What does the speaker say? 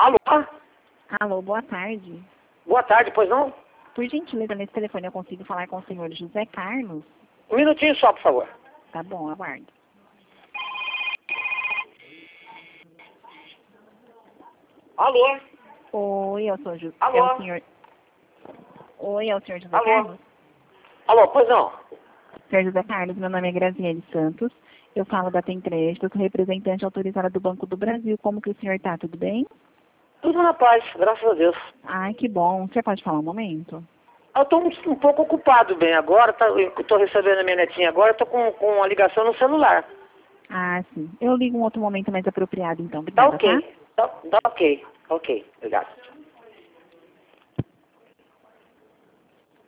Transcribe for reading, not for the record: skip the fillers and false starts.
Alô? Alô, boa tarde. Boa tarde, pois não? Por gentileza, nesse telefone eu consigo falar com o senhor José Carlos? Um minutinho só, por favor. Tá bom, aguardo. Alô? Oi, eu sou Alô? é o senhor... Oi, é o senhor José Alô? Carlos? Alô, pois não? Senhor José Carlos, meu nome é Graziele Santos. Eu falo da Tem Crédito, sou representante autorizada do Banco do Brasil. Como que o senhor tá? Tudo bem? Tudo na paz, graças a Deus. Ai, que bom. Você pode falar um momento? Eu estou um pouco ocupado bem agora, eu estou recebendo a minha netinha agora, estou com a ligação no celular. Ah, sim. Eu ligo um outro momento mais apropriado, então. Tá Obrigada, tá? ok, tá ok, obrigado.